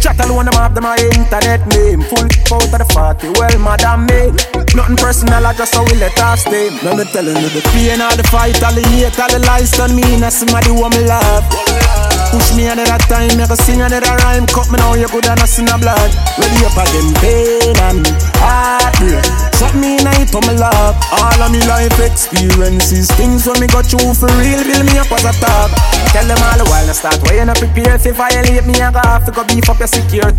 Chat alone, them have them my internet name. Full out of the 40, well, madam me. Nothing personal, I just how we let us stay. Let me tell you the pain, all the fight, all the hate, all the lies on me. Now somebody want me love. Push me another time, make a sing another rhyme. Cut me now, you good and I see no blood. Ready up again, pain and heartbreak. Shot me in it for my love. All of me life experiences, things when me got through for real, build me up as a top. Tell them all the while I start, why you not prepare if you violate me, I got to go beef up your security.